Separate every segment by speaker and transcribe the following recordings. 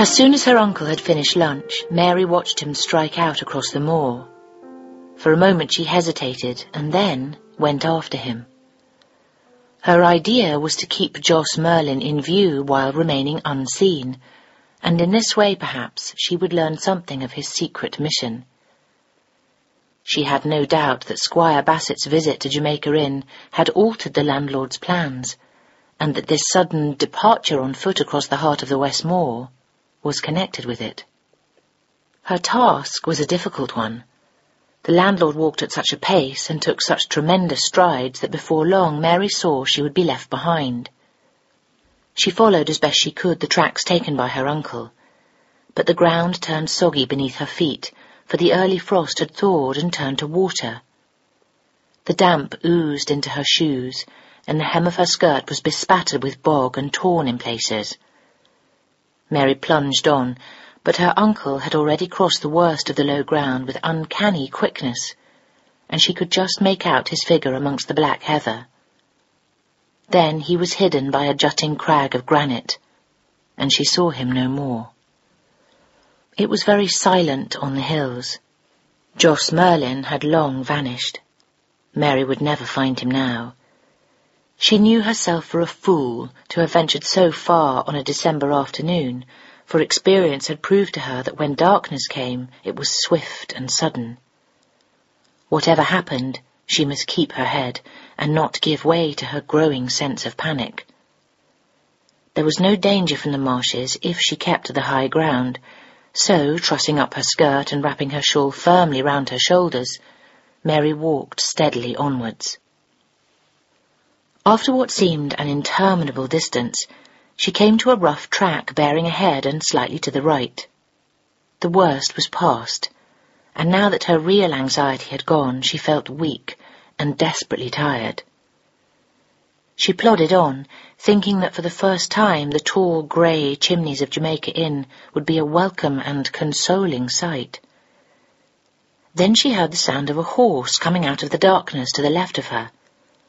Speaker 1: As soon as her uncle had finished lunch, Mary watched him strike out across the moor. For a moment she hesitated and then went after him. Her idea was to keep Joss Merlin in view while remaining unseen, and in this way perhaps she would learn something of his secret mission. She had no doubt that Squire Bassett's visit to Jamaica Inn had altered the landlord's plans, and that this sudden departure on foot across the heart of the West Moor was connected with it. Her task was a difficult one. The landlord walked at such a pace and took such tremendous strides that before long Mary saw she would be left behind. She followed as best she could the tracks taken by her uncle, but the ground turned soggy beneath her feet, for the early frost had thawed and turned to water. The damp oozed into her shoes, and the hem of her skirt was bespattered with bog and torn in places. Mary plunged on, but her uncle had already crossed the worst of the low ground with uncanny quickness, and she could just make out his figure amongst the black heather. Then he was hidden by a jutting crag of granite, and she saw him no more. It was very silent on the hills. Joss Merlin had long vanished. Mary would never find him now. She knew herself for a fool to have ventured so far on a December afternoon, for experience had proved to her that when darkness came, it was swift and sudden. Whatever happened, she must keep her head and not give way to her growing sense of panic. There was no danger from the marshes if she kept to the high ground, so, trussing up her skirt and wrapping her shawl firmly round her shoulders, Mary walked steadily onwards. After what seemed an interminable distance, she came to a rough track bearing ahead and slightly to the right. The worst was past, and now that her real anxiety had gone, she felt weak and desperately tired. She plodded on, thinking that for the first time the tall grey chimneys of Jamaica Inn would be a welcome and consoling sight. Then she heard the sound of a horse coming out of the darkness to the left of her.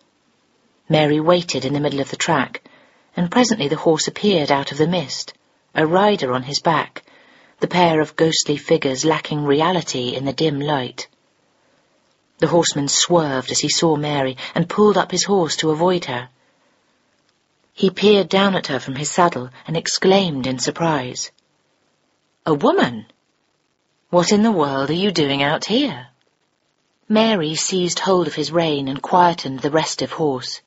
Speaker 1: Mary waited in the middle of the track, and presently the horse appeared out of the mist, a rider on his back, the pair of ghostly figures lacking reality in the dim light. The horseman swerved as he saw Mary and pulled up his horse to avoid her. He peered down at her from his saddle and exclaimed in surprise, "A woman! What in the world are you doing out here?" Mary seized hold of his rein and quietened the restive horse.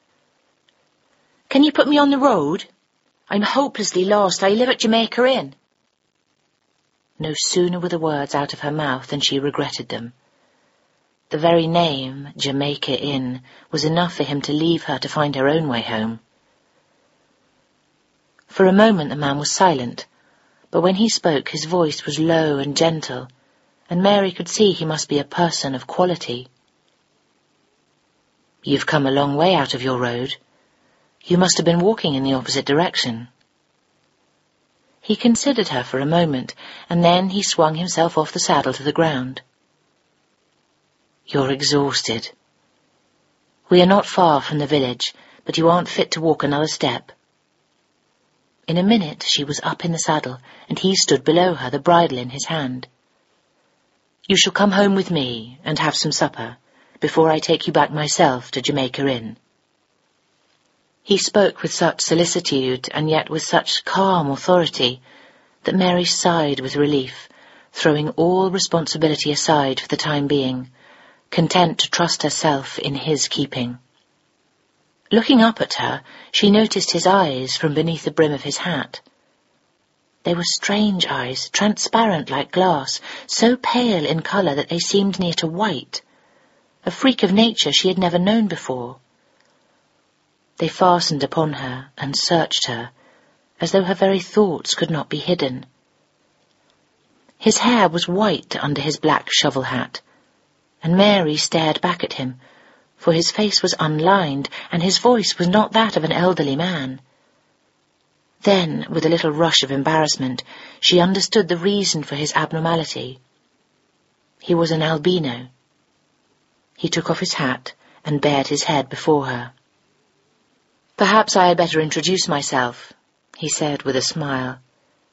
Speaker 1: "Can you put me on the road? I'm hopelessly lost. I live at Jamaica Inn." No sooner were the words out of her mouth than she regretted them. The very name, Jamaica Inn, was enough for him to leave her to find her own way home. For a moment the man was silent, but when he spoke his voice was low and gentle, and Mary could see he must be a person of quality. "You've come a long way out of your road. You must have been walking in the opposite direction." He considered her for a moment, and then he swung himself off the saddle to the ground. "You're exhausted. We are not far from the village, but you aren't fit to walk another step." In a minute she was up in the saddle, and he stood below her, the bridle in his hand. "You shall come home with me and have some supper, before I take you back myself to Jamaica Inn." He spoke with such solicitude and yet with such calm authority that Mary sighed with relief, throwing all responsibility aside for the time being, content to trust herself in his keeping. Looking up at her, she noticed his eyes from beneath the brim of his hat. They were strange eyes, transparent like glass, so pale in colour that they seemed near to white, a freak of nature she had never known before. They fastened upon her and searched her, as though her very thoughts could not be hidden. His hair was white under his black shovel hat, and Mary stared back at him, for his face was unlined, and his voice was not that of an elderly man. Then, with a little rush of embarrassment, she understood the reason for his abnormality. He was an albino. He took off his hat and bared his head before her. "Perhaps I had better introduce myself," he said with a smile.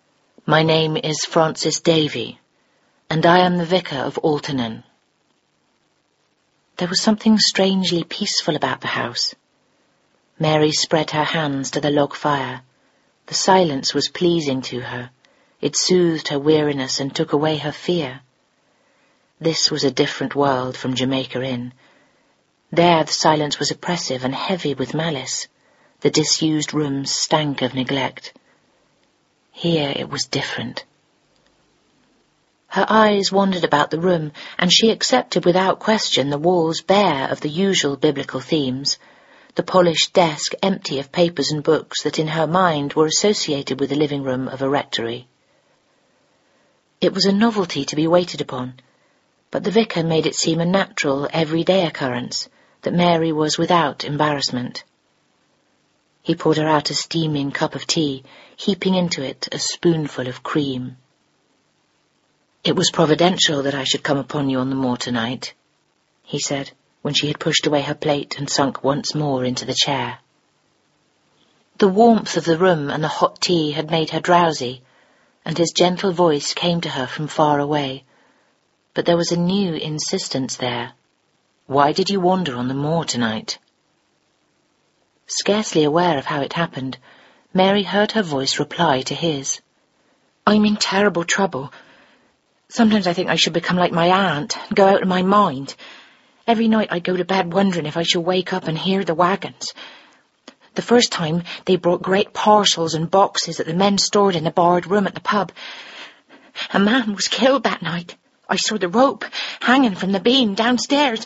Speaker 1: My name is Francis Davy, and I am the vicar of Alton. There was something strangely peaceful about the house. Mary spread her hands to the log fire. The silence was pleasing to her. It soothed her weariness and took away her fear. This was a different world from Jamaica Inn. There the silence was oppressive and heavy with malice. The disused rooms stank of neglect. Here it was different. Her eyes wandered about the room, and she accepted without question the walls bare of the usual biblical themes, the polished desk empty of papers and books that in her mind were associated with the living room of a rectory. It was a novelty to be waited upon, but the vicar made it seem a natural, everyday occurrence that Mary was without embarrassment. He poured her out a steaming cup of tea, heaping into it a spoonful of cream. "It was providential that I should come upon you on the moor tonight," he said, when she had pushed away her plate and sunk once more into the chair. The warmth of the room and the hot tea had made her drowsy, and his gentle voice came to her from far away. But there was a new insistence there. "Why did you wander on the moor tonight?" Scarcely aware of how it happened, Mary heard her voice reply to his. "I'm in terrible trouble. Sometimes I think I should become like my aunt and go out of my mind. Every night I go to bed wondering if I shall wake up and hear the wagons. The first time they brought great parcels and boxes that the men stored in the barred room at the pub. A man was killed that night. I saw the rope hanging from the beam downstairs."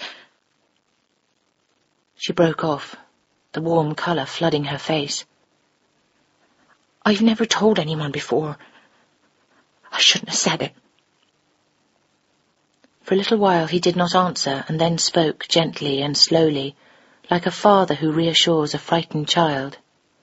Speaker 1: She broke off, the warm colour flooding her face. "I've never told anyone before. I shouldn't have said it." For a little while he did not answer, and then spoke gently and slowly, like a father who reassures a frightened child.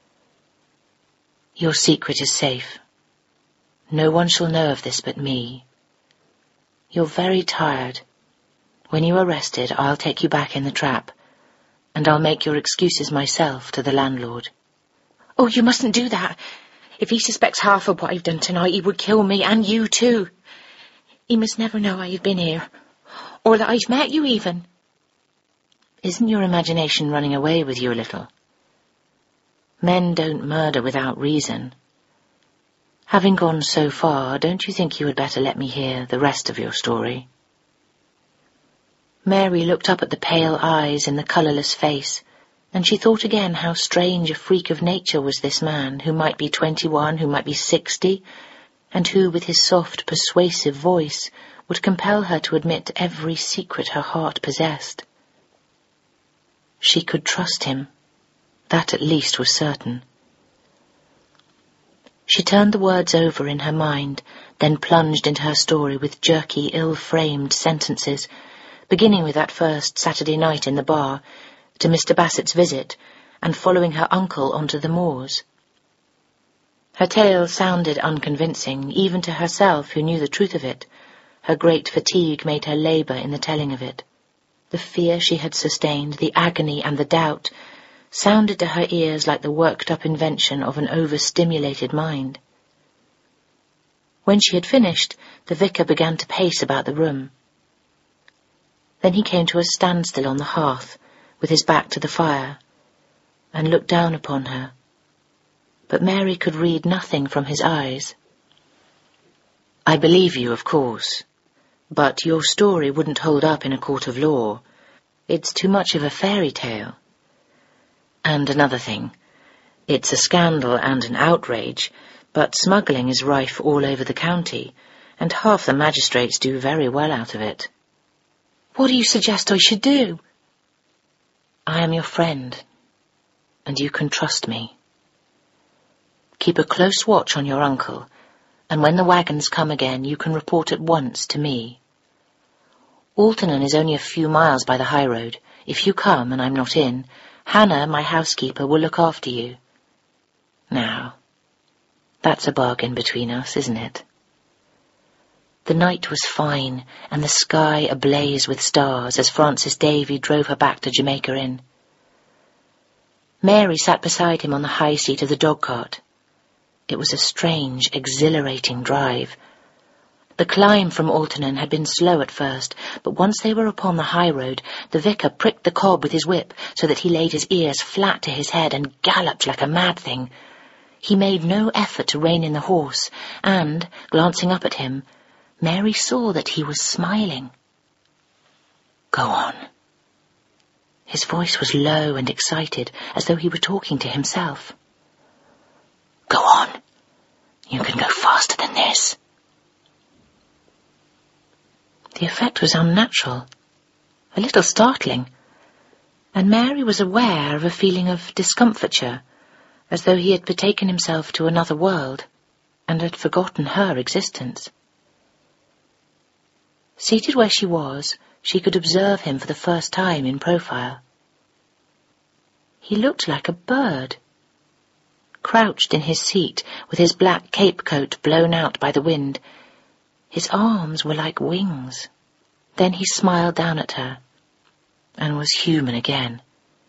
Speaker 1: "Your secret is safe. No one shall know of this but me. You're very tired. When you are rested, I'll take you back in the trap, and I'll make your excuses myself to the landlord." "Oh, you mustn't do that. If he suspects half of what I've done tonight, he would kill me and you too. He must never know I have been here, or that I've met you even." "Isn't your imagination running away with you a little? Men don't murder without reason. Having gone so far, don't you think you had better let me hear the rest of your story?" Mary looked up at the pale eyes in the colourless face, and she thought again how strange a freak of nature was this man, who might be 21, who might be 60, and who, with his soft, persuasive voice, would compel her to admit every secret her heart possessed. She could trust him. That at least was certain. She turned the words over in her mind, then plunged into her story with jerky, ill-framed sentences, beginning with that first Saturday night in the bar, to Mr. Bassett's visit, and following her uncle onto the moors. Her tale sounded unconvincing, even to herself who knew the truth of it. Her great fatigue made her labour in the telling of it. The fear she had sustained, the agony and the doubt, sounded to her ears like the worked-up invention of an overstimulated mind. When she had finished, the vicar began to pace about the room. Then he came to a standstill on the hearth, with his back to the fire, and looked down upon her. But Mary could read nothing from his eyes. "I believe you, of course, but your story wouldn't hold up in a court of law. It's too much of a fairy tale. And another thing, it's a scandal and an outrage, but smuggling is rife all over the county, and half the magistrates do very well out of it." "What do you suggest I should do?" "I am your friend, and you can trust me. Keep a close watch on your uncle, and when the wagons come again, you can report at once to me. Alton is only a few miles by the high road. If you come and I'm not in, Hannah, my housekeeper, will look after you. Now, that's a bargain between us, isn't it?" The night was fine, and the sky ablaze with stars as Francis Davy drove her back to Jamaica Inn. Mary sat beside him on the high seat of the dog-cart. It was a strange, exhilarating drive. The climb from Altonen had been slow at first, but once they were upon the high road, the vicar pricked the cob with his whip so that he laid his ears flat to his head and galloped like a mad thing. He made no effort to rein in the horse, and, glancing up at him, Mary saw that he was smiling. "Go on." His voice was low and excited, as though he were talking to himself. "Go on. You can go faster than this." The effect was unnatural, a little startling, and Mary was aware of a feeling of discomfiture, as though he had betaken himself to another world and had forgotten her existence. Seated where she was, she could observe him for the first time in profile. He looked like a bird. Crouched in his seat, with his black cape coat blown out by the wind, his arms were like wings. Then he smiled down at her, and was human again.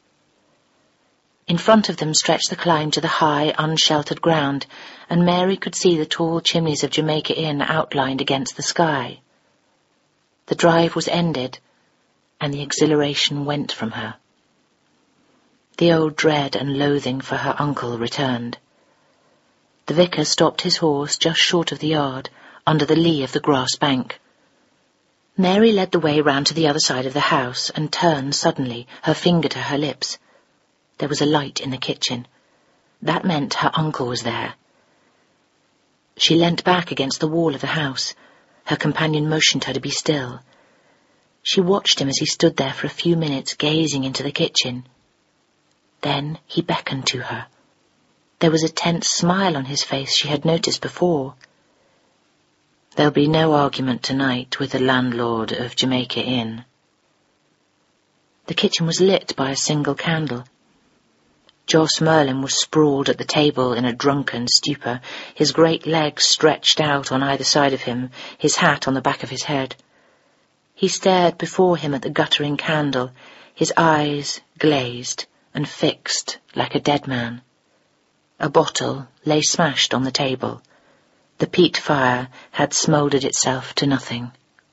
Speaker 1: In front of them stretched the climb to the high, unsheltered ground, and Mary could see the tall chimneys of Jamaica Inn outlined against the sky. The drive was ended, and the exhilaration went from her. The old dread and loathing for her uncle returned. The vicar stopped his horse just short of the yard, under the lee of the grass bank. Mary led the way round to the other side of the house and turned suddenly, her finger to her lips. There was a light in the kitchen. That meant her uncle was there. She leant back against the wall of the house. Her companion motioned her to be still. She watched him as he stood there for a few minutes, gazing into the kitchen. Then he beckoned to her. There was a tense smile on his face she had noticed before. "There'll be no argument tonight with the landlord of Jamaica Inn." The kitchen was lit by a single candle. Joss Merlin was sprawled at the table in a drunken stupor, his great legs stretched out on either side of him, his hat on the back of his head. He stared before him at the guttering candle, his eyes glazed and fixed like a dead man. A bottle lay smashed on the table. The peat fire had smouldered itself to nothing.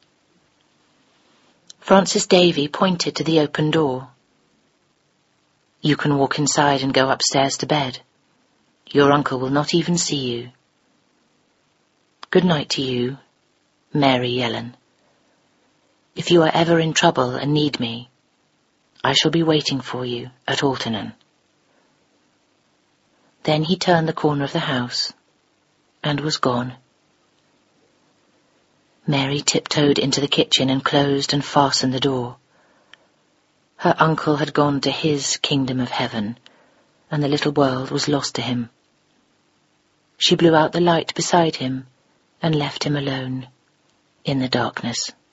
Speaker 1: Francis Davy pointed to the open door. "You can walk inside and go upstairs to bed. Your uncle will not even see you. Good night to you, Mary Yellen. If you are ever in trouble and need me, I shall be waiting for you at Altonen." Then he turned the corner of the house and was gone. Mary tiptoed into the kitchen and closed and fastened the door. Her uncle had gone to his kingdom of heaven, and the little world was lost to him. She blew out the light beside him and left him alone in the darkness.